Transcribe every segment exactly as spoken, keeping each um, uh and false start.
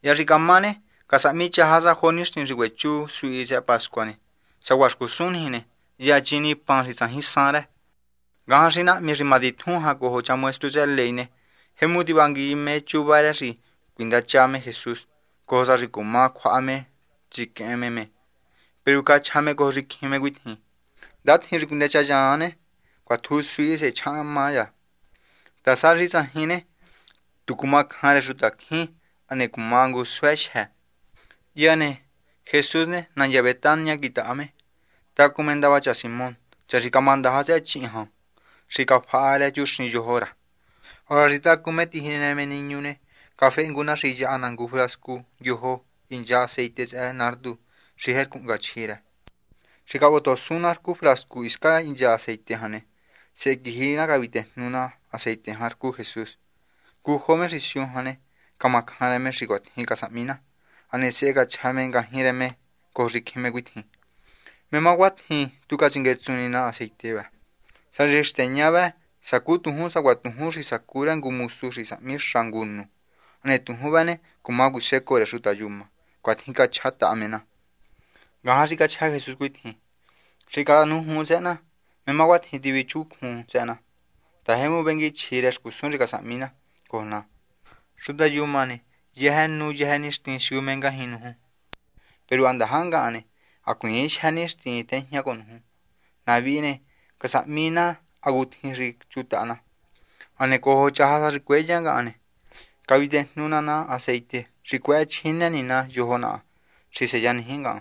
Ya rikamane kasami chahaza honish ni riwechu sui ja pascuane. Sawash kusun hine. Ya chini pan ri sahi sare. Gahashina mi rimadithun ha koho chamuestro ya leine. Hemuti bangi me chubara ri. Quinda chame Jesús. Kohosa rikuma kwame chikeme me. Peruka chame koho rikime withi. Dat hi rikunde chayane. Kwa thu sui se chamaya. Tasari sahine. Tukuma khare rutakhi. Ane kumangu swesh hai. Yane Jesús ne nanya Betania kitame. Ta comendaba cha Simón. Cha rikamanda hase chiha. Shika phale jushni johora. Ora rita kumeti hine me niñune. Kafe inguna shija anangu frasku. Yoho inja aceite e nardu. Shiher kunga chira. Shika boto sunar ku frasku iska inja aceite hane. Se gihina kavite nuna aceite harku Jesús. Ku home risión hane. Kamakhane me shigot hikasamina. Ane sega chame ngahireme korikime withi. Memawat hi tukachingetsunina aceiteba. Sarishtenyabe sakutuhu saguatuhu si sakura ngumusu si samir shangunu. Ane tuhubane kumagu sekore sutayuma. Kwathika chata amena. Gahashika cha Jesús withi. Shika nuhu zena. Memawat hi divichukhu zena. Tahemu bengi chiresh kusun rikasamina kohna. Sutayumane. Yehen nu yehen istin shumenga hinuhu. Pero andahanga ane. Akuish hanistin tenhya konhu. Navine kasamina agutin rik chutana. Ane koho chahasa rikweyanga ane. Kavite nunana aceite. Rikwey chinanina yohona. Shiseyan hinga.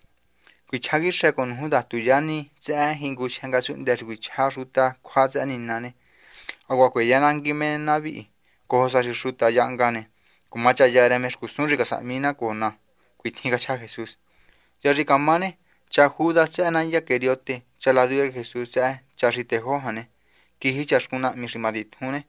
Kuichagishe konhu datuyani. Tse hingu shenga sunde rikwicharuta kwazaninane. Aguakweyanangime navi. Koho sashishuta yangane. Kumacha yaremesh kusun rikasamina kona. Kuithinga cha Jesús. Ya rikamane cha Judas cha nanya keriote. Cha laduer Jesús cha cha riteho hane. Kihi chashkuna mishrimadithune.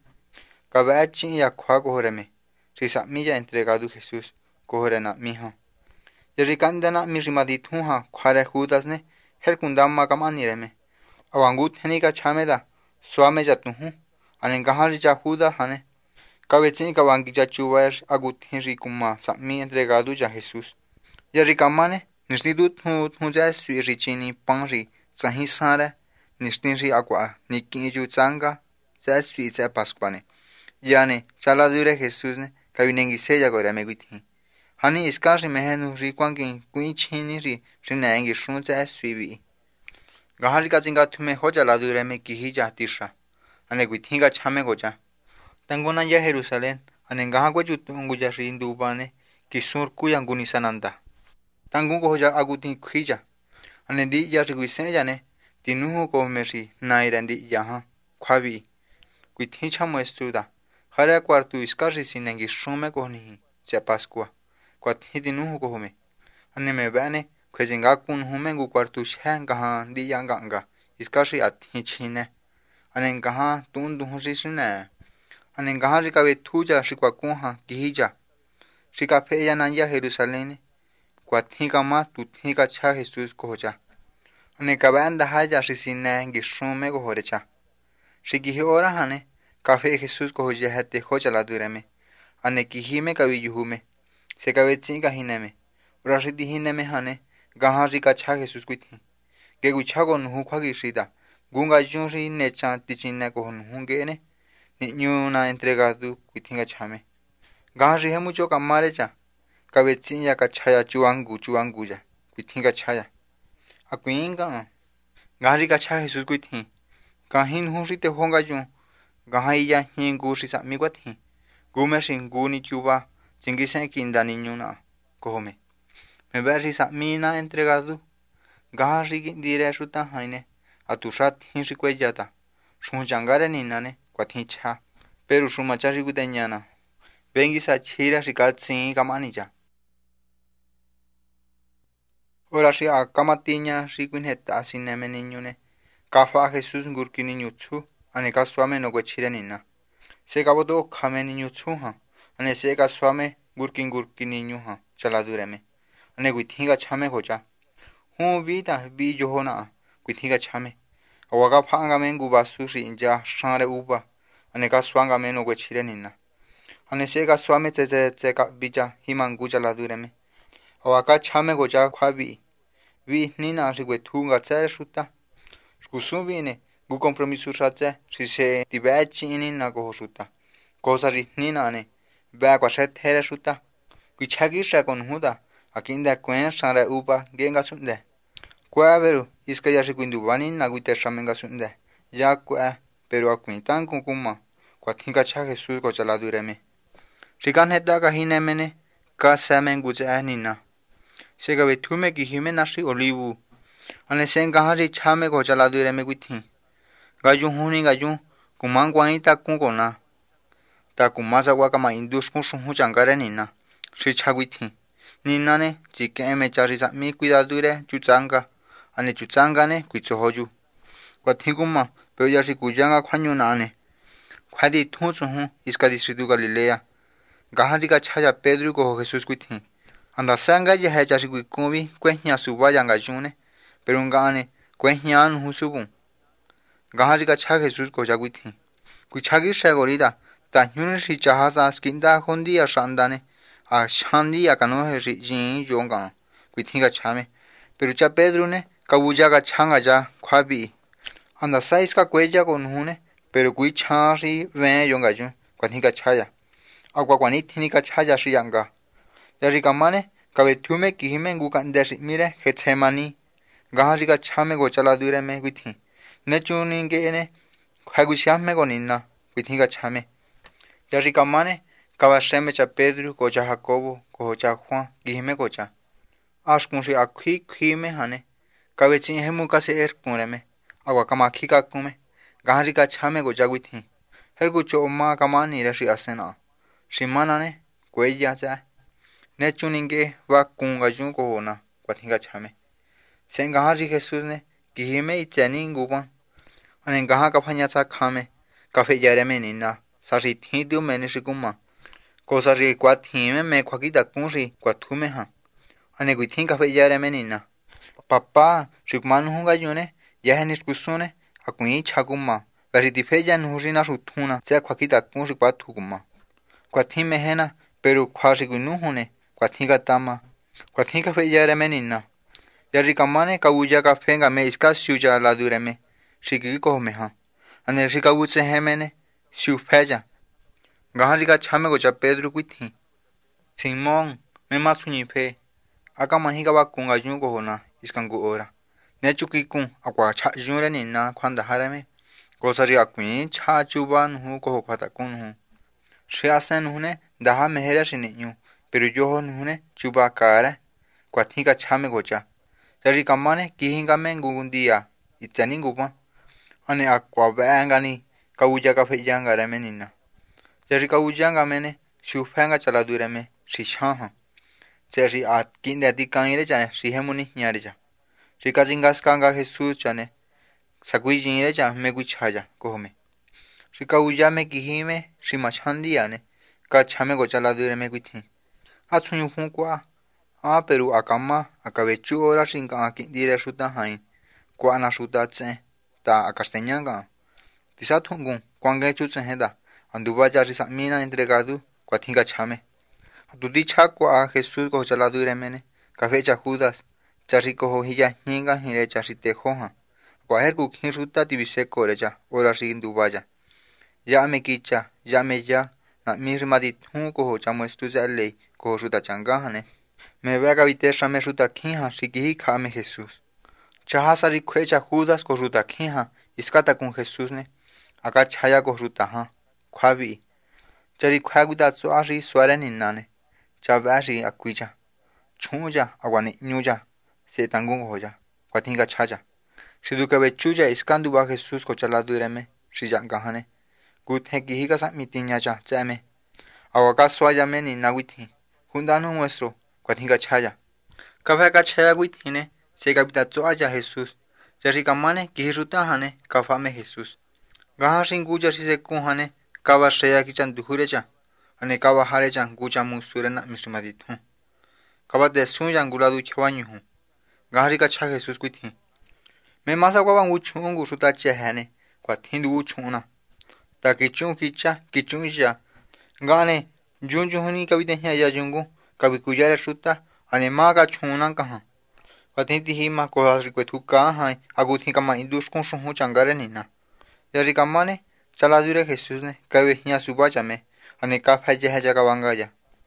Kabachi ya kwa kohoreme. Risamilla entregado Jesús. Kohorena miha. Ya rikandana mishrimadithunha kware Judas ne. Herkundama kamanireme. Awangut henika chameda. Suame jatuhu. Anengahari cha Judas hane. Kabetsin kabangi ya chuvar agutin rikuma sami entregado ya Jesús. Ya rikamane nisnidut hu huja sui richini panri sahi sara nisniri agua niki ju zanga za sui za pascuane. Yane chaladure Jesús ne kabinengi seya gore meguti. Hani iskari mehenu rikwangi kuichini ri rinengi shun za sui bi. Gahari kazinga tume hoja ladure me kihi jatisha. Ane guitinga chame goja. Tanguna ya Jerusalén, anengaha guayutungu ya rindubane, kisur kuyanguni sananda. Tangungo hoja agutin kuija. Anendi ya riguisen yane, tinuhu kohmeri nairandi yaha, kwabi. Kuitincha muestruda. Hara cuartu iskari sinengi shume kohnihi, se pascua. Kwati tinuhu kohme. Aneme bane, kwezinga kunhume ngu cuartu shengaha di yanganga, iskari atichine. Anengaha tunduhu risine. Anengaha rikabe tuya rikwakunha kihija. Rikape ya nanya Jerusalén. Kwathika ma tuthika cha Jesús kohocha. Anekabe andahaya risine gishume kohorecha. Rikihi ora hane. Kafe Jesús kohoja hete hocha la dureme. Anekihime kabiyuhume. Sekabe tsinga hineme. Ora ritihineme hane. Gaha rika cha Jesús kuithi. Geguchago nuhu kwa gishida. Gunga yunri necha tichine kohonuhungene. Niñuna entregado kuitinga chame. Gaha rihe mucho kamarecha. Kabetsinya kachaya chuangu chuanguya. Kuitinga chaya. Akuinga. Gaha rika cha Jesús kuithi. Gahin hunrite honga yun. Gaha iya hingu risa miguathi. Gume shinguni chuba. Chingisen kinda niñuna. Kohome. Mebe risa mina entregado. Gaha rigi dire ruta haine. Atushat hinrikweyata. Shunchangare ninane. Kwathincha. Pero shumacha riguteñana. Vengi sa chira rikatsin kamanija. Ora shi akamatiña rikuinheta sineme niñune. Kafa Jesús ngurki niñutsu. Ane kasuame no gwechire nina. Se kabodo kame niñutsu ha. Ane se kasuame ngurki ngurki niñu ha. Chaladureme. Ane guithinga chame hocha. Hu vida vi johona. Guithinga chame. Awaga phanga mengu basu ri inja share uba. Ane kasuanga meno gwechire nina. ane se ka swame tse tse tse ka bija himangu chala dureme o aka chame gocha khwabi vi nina rigwe thunga tse shuta skusubine gu compromiso shatse si se tibachi nina go shuta cosa ri nina ne ba kwa shet here shuta ku chagi sha kon huda akinda kwen shara upa genga sunde kwa veru iska ya shi kundu bani na guite shamenga sunde ya kwa pero akuitan kunkuma kwa tinga cha Jesús ko chala dureme Rikan heta ka hinemene ka samen guze anina sega vetume ki himenashi olivu ane sen kahari chame ko chala dureme guithi gayu huni gayu kuman kwai ta kungona ta kumasa wa kama indus kusu hu changare nina shi chaguithi nina ne chike me chari sa mi cuidadure chuchanga ane chuchanga ne kuichohoju kwa thinguma pero ya shi kujanga khanyuna ane khadi thuchu hu iska distritu Galilea Gahari ka chaya Pedro ko Jesús kuithi anda sanga je ha chashi kui kubi kwehnya suba yanga june pero ngane kwehnya nu subu Gahari ka cha Jesús ko ja kuithi kui chagi shagorida ta hyun shi chahasa skinda khondi ya shandane a shandi ya kano he ri jin yonga kuithi ka chame pero cha Pedro ne kabuja ka changa ja khwabi anda sais ka kweja ko nuhune pero kui chashi ven yonga jun kuithi ka chaya agua kwani thini ka chaja shi yanga yari kamane kabe thume kihime gu kan deshi mire Getsemani gahari ka chame go chala dure me guithi ne chuni ge ne khagu shame go ninna guithi ka chame yari kamane kaba sheme cha Pedro ko cha Jacobo ko cha Juan kihime ko cha ashkun shi akhi khime hane kabe chi hemu ka se er kuneme agua kama khi ka kume gahari ka chame go jaguithi hergu cho ma kamani rashi asena Shimana ne kweya cha ne chuninge wa kunga jun ko na kwathinga chame senga hari Jesús ne kihime ichani nguban ane gaha ka phanya cha khame ka fe yare me nina sari thi du mene shikuma ko sari kwathime me khwaki da kunri kwathume ha ane guithin ka fe yare me nina papa shikman hunga june yahenis kusune akui chaguma bari difeya nuhurina ruthuna cha khwaki da kunri kwathuguma Kwathi mehena pero khwasi gunu hune kwathi ka tama kwathi ka fe yare menina yari kamane kauja ka fenga me iska suja la dureme shiki ko meha ane shika utse hemene su feja gahari ka chame go cha Pedro kuithi Simon me masuni fe aka mahi ka wa kunga jun ko na iskangu ora ne chuki kun akwa cha jure nina khwanda harame ko sari akui cha chuban hu ko khata kun hu She asen hune daha mehera shinenyu pero yo hune chuba kara kwathi ka chame gocha Yari kamane kihinga men gugundia ichani gupa ane akwa bangani kauja ka fejanga remenina Yari kaujanga mene shufanga chala dureme shishaha Yari at kinda dikaire cha shihemuni nyare cha Rika jingas kanga Jesús chane sakui jinire cha megui chaja kohme Shika ujame kihime shimachandi ane ka chame go chala dure me guithi achunyu hunkwa a peru akama akabechu ora shinka akindire shuta hain kwa na shuta tse ta akasteñanga tisathungun kwange chu heda anduba ja risa mina entregado kwa thinga chame dudi chakwa a Jesús go chala dure mene ka fecha Judas chariko ho hiya hinga hire chasite hoha kwa herku khinruta tibise koreja ora shinduba ja Ya me kicha, ya me ya, na mirmadit hun ko chamo estuza ley ko suta changahane. Me vega vitesha me suta kinha sikihi kame Jesús. Chahasari kwecha Judas ko suta kinha iskata kun Jesús ne. Aka chaya ko suta ha. Kwabi. Chari kwaguda so ashi sware ninane. Chabashi akuija. Chunja agwane nyuja. Se tangun hoja. Kwatinga chaja. Shiduka bechuja iskanduba Jesús ko chala dureme. Shijangahane. Guthe kihi ka mitinya cha chame awaka swaya me ni naguithi hundanu nuestro kwathinga chaya kafa ka chaya guithine se kapita choaya Jesús jari kamane kihi ruta hane kafa me Jesús gaha singu jasi se kuhane kawa sheya ki chan duhure cha ane kawa hare chan gucha musurena mismadithu kawa de sunya nguladu chwanyu hu gahari ka cha Jesús guithi me masa kwa wangu chungu ruta che hane kwathindu chuna ta kichun kicha kichun ja gane Jun juhuni kabi tehya ya jungu kabi kuyara shuta ane maga chuna kaha. Katinti hima kohas rikwetu kaha aguthi kama indus kun shuhu changare nina. Yari kamane chaladure Jesús ne kabe hiya subachame ane kafa jeha jaga wangaya.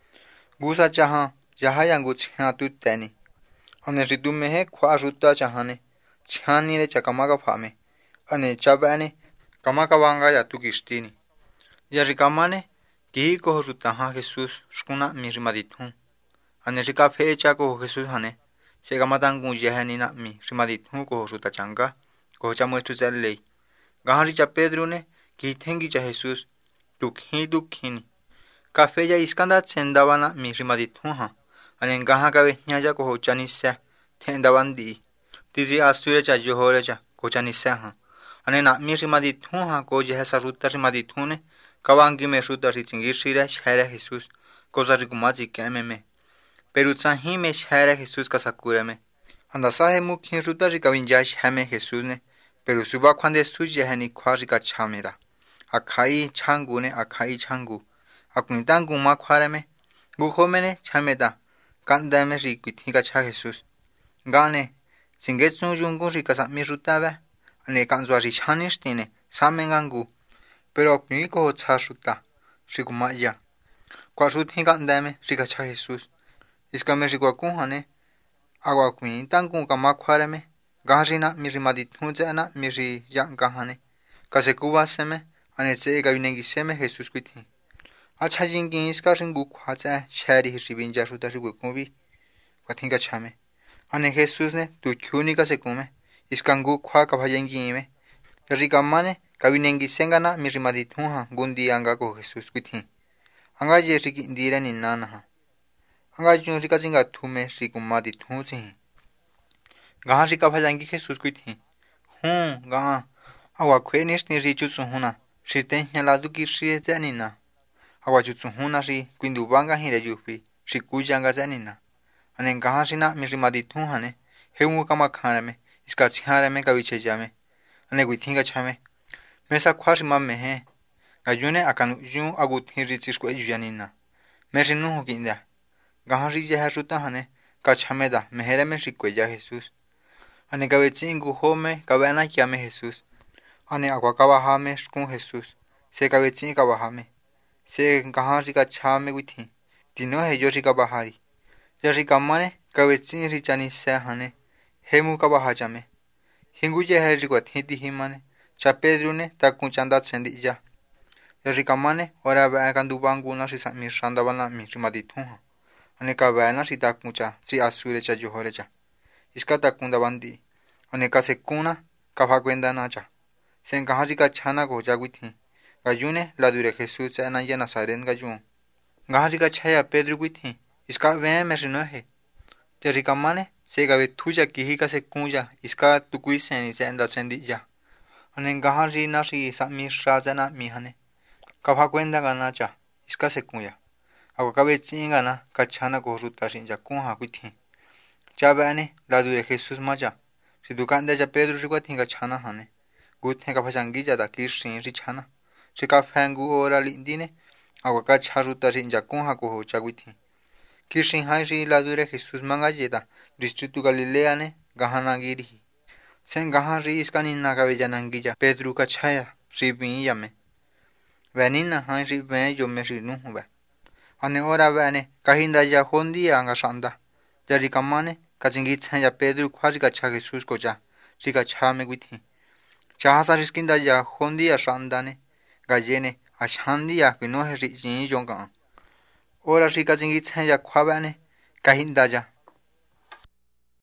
Gusa chaha jaha yangu chha tutani. Ane ritume he kwa shuta chahane chhani re chakamaga phame ane chabane kamaka wangaya tukishtini. Yari kamane Kihi koho rutaha Jesús shkuna mi rimadithun. Ane rika fecha koho Jesús hane. Sega matangu yehani na mi rimadithun koho rutachanga. Koho cha muestru cha ley. Gahari cha Pedro ne kihi tengi cha Jesús. Tukhi tukhini. Ka fecha iskanda tsendawa na mi rimadithun ha. Ane gaha ka vehnyaja koho cha nisa. Tendawan di. Tizi asure cha johore cha koho cha nisa ha. Ane na mi rimadithun ha koho jehasa ruta rimadithun ne. Kawangi me ruta si chingishira shara Jesús, cosa rikumachi kememe. Pero tsahi me shara Jesús kasakura me. Anda sahe mukhin ruta rikawinja shame Jesús ne, pero suba kwande suji hani kwa rikachame da. Akai changu ne akai changu. Akuntangu ma kware me. Guhome ne chame da. Kanda me rikwithi kacha Jesús. Gane, singetsu jungu rikasami ruta ba. Ane kanzwa rishanishtine, samengangu. Pero aquí cojo chasuta, rikumaya. Kwasuti kandame, rikacha Jesús. Iskame rikuakuhane, agua kuin tangun kamakwareme, gahina mi rimadithunjana mi ri yankahane. Kasekubaseme, anetse gavinengiseme Jesús kwiti. Achajingi iska ringu kwacha, shari ribinja ruta rikukubi. Kwatinga chame. Ane Jesús ne, tu kyuni kasekume, iskangu kwa kapayengime. Rikamane, Kabinengi sengana mi rimadithunha gundi anga ko Jesús kwiti. Anga je rikindira ni nana. Anga jun rikazinga thume rikumadithunsi. Gaha rikaphajangi Jesús kwiti. Hun gaha awa khwenis ni richusuhuna. Ritenya ladu ki rietsanina. Awa chusuhuna ri kwindubanga hire yufi. Rikuyanga zanina. Ane gaha rina mi rimadithunhane. Hemu kamakhaname. Iska tsiharame kavichejame. Ane kwithinga chame. Mesa khwari mamehe. Gayune akanu yun aguthi richiskwe yuyanina. Mesi nuhu kinda. Gahari jaha ruta hane. Kachameda mehereme rikwe ya Jesús. Ane gabechi ingu home gabana kiame Jesús. Ane agua kabahame shkun Jesús. Se gabechi kabahame. Se gahari kachame withi. Dino he yo rikabahari. Yari kamane gabechi richani se hane. Hemu kabahajame. Hingu jaha rikwa thiti himane. Cha Pedro ne takunchanda tsendilla. Rikamane ora ba kandubanguna si mi shandabana mi rimadithunha. Ane kabana si takuncha si asure cha johorecha. Iska takundabandi. Ane kasekuna kafakwenda nacha. Sen gahari chana go jagwithi. Gayune la dure Jesús cha anaya Nazaren gayun. Gahari chaya Pedro gwithi. Iska ve me rinohe. Rikamane se gabe tuya kihi kasekunya iska tukuisen se enda tsendilla. Ane gahari nasi sami shazana mihane. Kapha kwenda gana cha. Iska sekunya. Agua kabe chingana kachana ko ruta shinja kunha kwithi. Chabane la dure Jesús maja. Si dukanda ja Pedro rikwa tinga chana hane. Guthe kapha jangija da kishin richana. Si kaphangu ora lindine. Agua kacha ruta shinja kunha ko ho chagwithi. Kishin hai la dure Jesús mangayeda. Distrito Galilea ne gahanagiri. Sen gahari iskanina kabejanangilla Pedro kachaya ribiyame. Venina han ribe yo me rinuhu be. Ane ora vene kahinda ya hondi anga shanda. Yari kamane kachingitsa ya Pedro kwari kacha Jesús koja. Rika chame gwithi. Chahasa riskinda ya hondi ya shandane. Gayene ashandi ya kinohe rijini jonga. Ora rika chingitsa ya kwabane kahinda ya